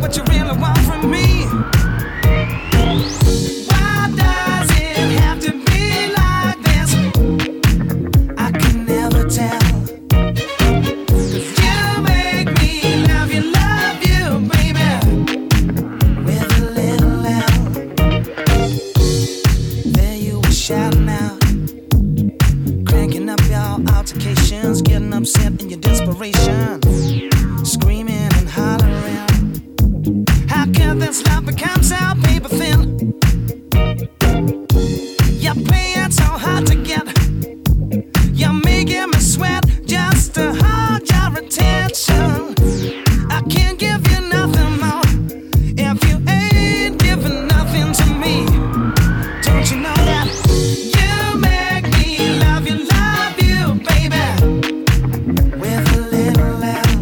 what you really want from me. Why does it have to be like this? I can never tell. 'Cause you make me love you, baby, with a little L. There you were shouting out, cranking up your altercations, getting upset in your desperation, screaming and hollering. How can this love become so paper thin? You're playing so hard to get. You're making me sweat just to hold your attention. I can't give you nothing more if you ain't giving nothing to me. Don't you know that you make me love you, baby, with a little L.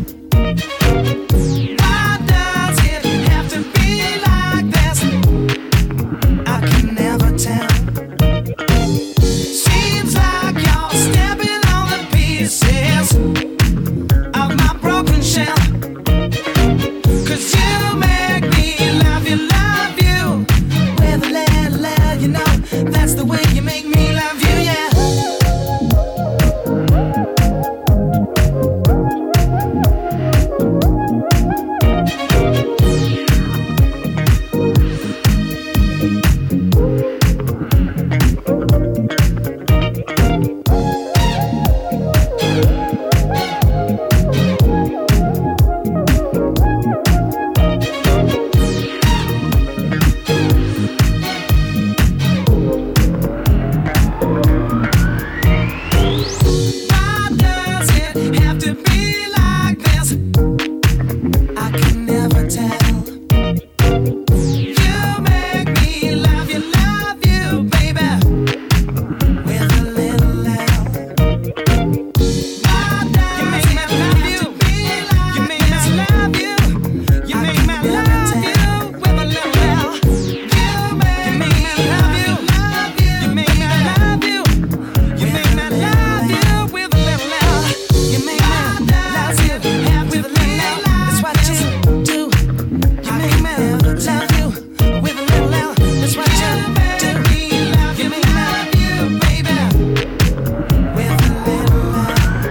Why does it have to be like this? I can never tell. Seems like you're stepping on the pieces of my broken shell. 'Cause you make me love you, with a little L, you know. That's the way you make me love you, yeah. Why does it have to be like this? I can never tell. You make me love you, baby, with a little L. Why does it have to be like you make me love you? You make me love you with a little L. You make me love you. You make me love you. You make me love you with a little L. You make me love you with a little L. That's what you do. You make me love you with a little L. That's what you do. You make me love you, baby, with a little L.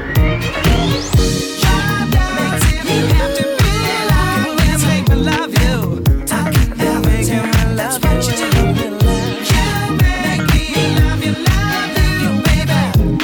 Why does it have to be like this? Make me love you. I can never tell. That's what you do. You make me love you, baby.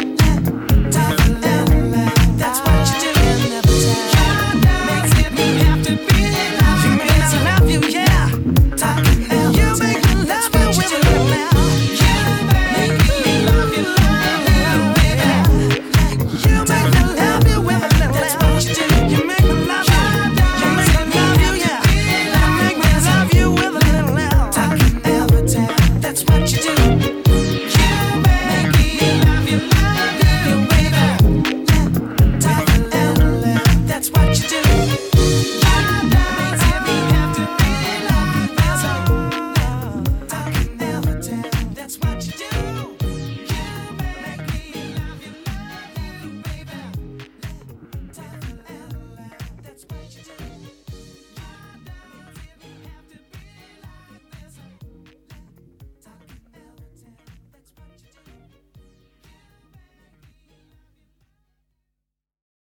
That's what you do. Makes it have to be like you make me love you, yeah. You make me love you with a little L. You make me love you, baby. You make me love you with a little L. That's what you do. You make me love you. You make me love you, yeah. You make me love you with a little L. I can never tell. That's what you do. You make me love you, baby. That's what you do.